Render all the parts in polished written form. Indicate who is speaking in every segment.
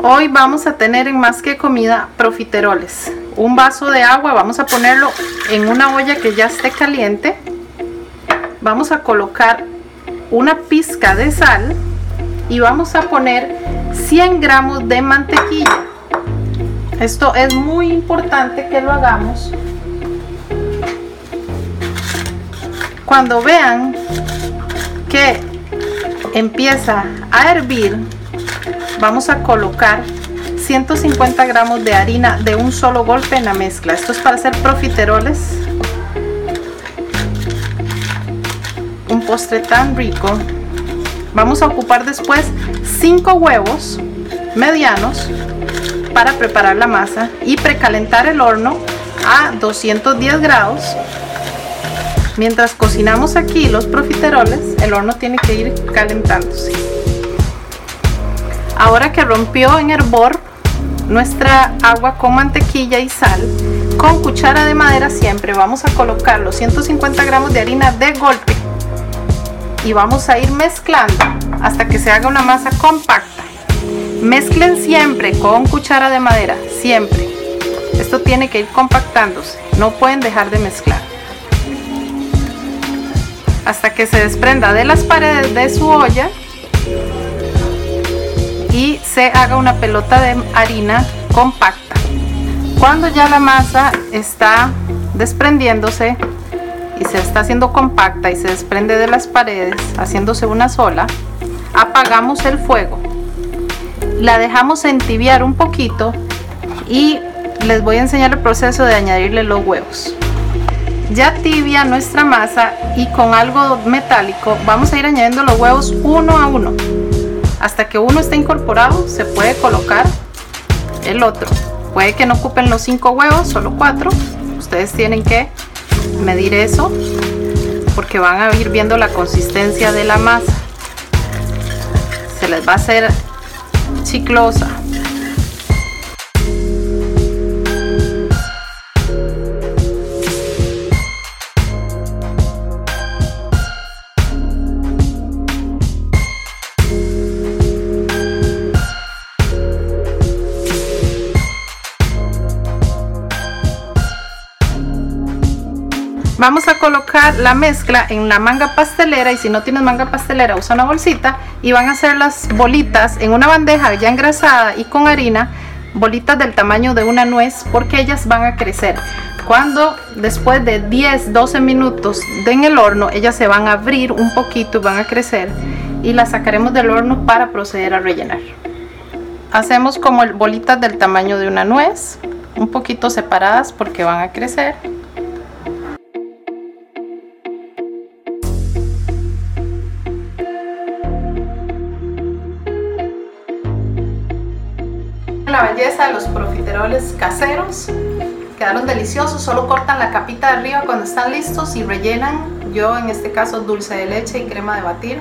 Speaker 1: Hoy vamos a tener en Más que Comida profiteroles. Un vaso de agua, vamos a ponerlo en una olla que ya esté caliente. Vamos a colocar una pizca de sal y vamos a poner 100 gramos de mantequilla. Esto es muy importante que lo hagamos. Cuando vean que empieza a hervir, vamos a colocar 150 gramos de harina de un solo golpe en la mezcla. Esto es para hacer profiteroles. Un postre tan rico. Vamos a ocupar después 5 huevos medianos para preparar la masa y precalentar el horno a 210 grados. Mientras cocinamos aquí los profiteroles, el horno tiene que ir calentándose. Ahora que rompió en hervor nuestra agua con mantequilla y sal, con cuchara de madera siempre vamos a colocar los 150 gramos de harina de golpe y vamos a ir mezclando hasta que se haga una masa compacta. Mezclen siempre con cuchara de madera, siempre. Esto tiene que ir compactándose, no pueden dejar de mezclar hasta que se desprenda de las paredes de su olla y se haga una pelota de harina compacta. Cuando ya la masa está desprendiéndose y se está haciendo compacta y se desprende de las paredes, haciéndose una sola, apagamos el fuego, la dejamos entibiar un poquito y les voy a enseñar el proceso de añadirle los huevos. Ya tibia nuestra masa y con algo metálico vamos a ir añadiendo los huevos uno a uno. Hasta que uno esté incorporado se puede colocar el otro. Puede que no ocupen los 5 huevos, solo 4. Ustedes tienen que medir eso porque van a ir viendo la consistencia de la masa. Se les va a hacer chiclosa. Vamos a colocar la mezcla en la manga pastelera y si no tienes manga pastelera usa una bolsita y van a hacer las bolitas en una bandeja ya engrasada y con harina, bolitas del tamaño de una nuez porque ellas van a crecer. Cuando después de 10-12 minutos en el horno ellas se van a abrir un poquito y van a crecer y las sacaremos del horno para proceder a rellenar. Hacemos como bolitas del tamaño de una nuez, un poquito separadas porque van a crecer. La belleza de los profiteroles caseros, quedaron deliciosos. Solo cortan la capita de arriba cuando están listos y rellenan. Yo en este caso dulce de leche y crema de batir.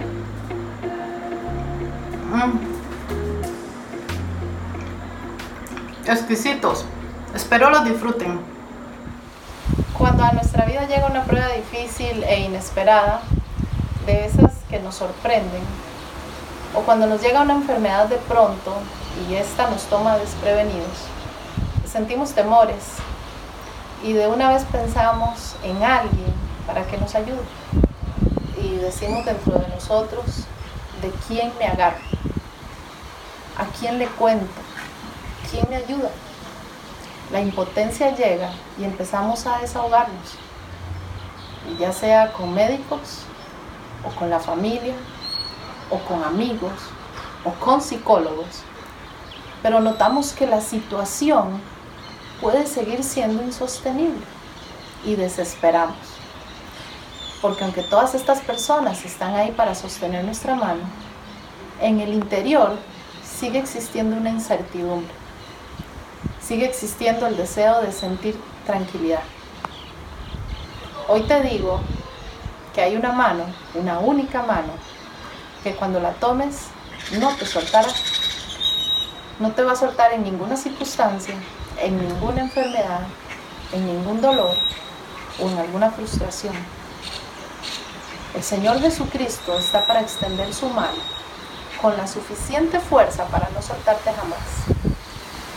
Speaker 1: Exquisitos, espero los disfruten. Cuando a nuestra vida llega una prueba difícil e inesperada, de esas que nos sorprenden, o cuando nos llega una enfermedad de pronto y esta nos toma desprevenidos, sentimos temores y de una vez pensamos en alguien para que nos ayude y decimos dentro de nosotros: ¿de quién me agarro? ¿A quién le cuento? ¿Quién me ayuda? La impotencia llega y empezamos a desahogarnos, y ya sea con médicos o con la familia o con amigos o con psicólogos, pero notamos que la situación puede seguir siendo insostenible y desesperamos, porque aunque todas estas personas están ahí para sostener nuestra mano, en el interior sigue existiendo una incertidumbre, sigue existiendo el deseo de sentir tranquilidad. Hoy te digo que hay una mano, una única mano, que cuando la tomes no te soltará. No te va a soltar en ninguna circunstancia, en ninguna enfermedad, en ningún dolor o en alguna frustración. El Señor Jesucristo está para extender su mano con la suficiente fuerza para no soltarte jamás.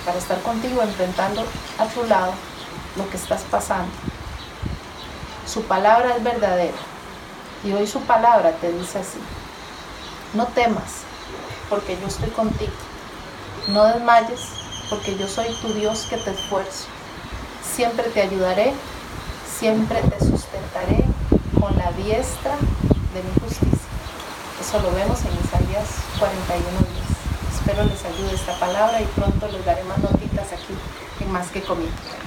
Speaker 1: para estar contigo, enfrentando a tu lado lo que estás pasando. Su palabra es verdadera y hoy su palabra te dice así: no temas, porque yo estoy contigo. No desmayes, porque yo soy tu Dios que te esfuerzo. Siempre te ayudaré, siempre te sustentaré con la diestra de mi justicia. Eso lo vemos en Isaías 41:10. Espero les ayude esta palabra y pronto les daré más notitas aquí en Más que Comida.